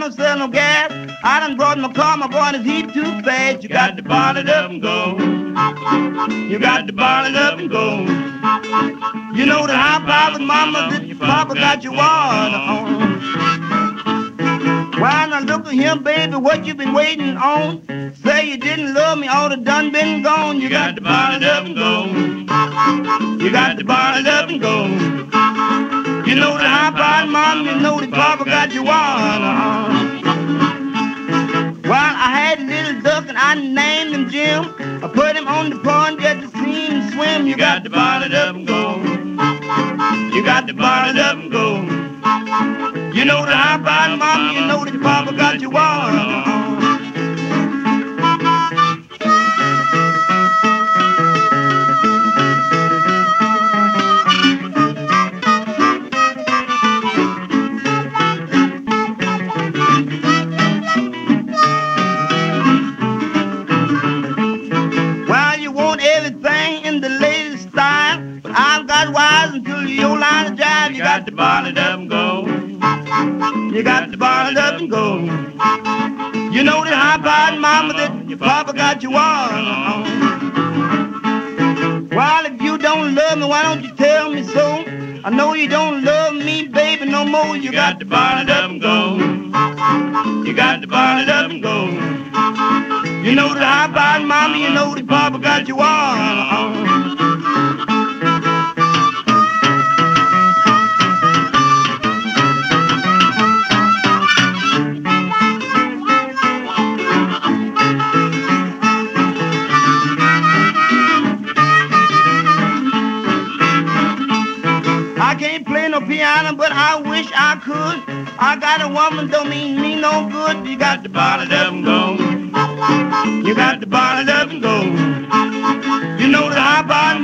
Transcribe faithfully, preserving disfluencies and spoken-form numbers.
don't sell no gas. I done brought my car, my boy, and he's too fast. You got to bonnet up and go. You got to bonnet up and go. You know that high five with mama, that your papa got your water on. Why not look at him, baby, what you been waiting on? Say you didn't love me, all the done been gone. You got to bonnet up and go. You got to bonnet up and go. You know that high five, mom, you know that papa got your water on. Well, I had a little duck and I named him Jim. I put him on the pond just to see him swim. You got to bonnet up and go. You got to bonnet up and go. You know that I buy mom, you know that papa got your water on. Well, you want everything in the latest style, but I've got wise until your line of jive. You got to bonnet up and go. You got to bonnet up and go. You know that high five, mama, that your papa got your water on. Well, if you don't love me, why don't you tell me so? I know you don't love me, baby, no more. You, you got, got to bonnet up and go. You got to bonnet up and go. You know that high five, mama, you know that papa got your water on. I can't play no piano, but I wish I could. I got a woman, don't mean me no good. You got to bonnet up and go. You got to bonnet up and go. You know that I bonnet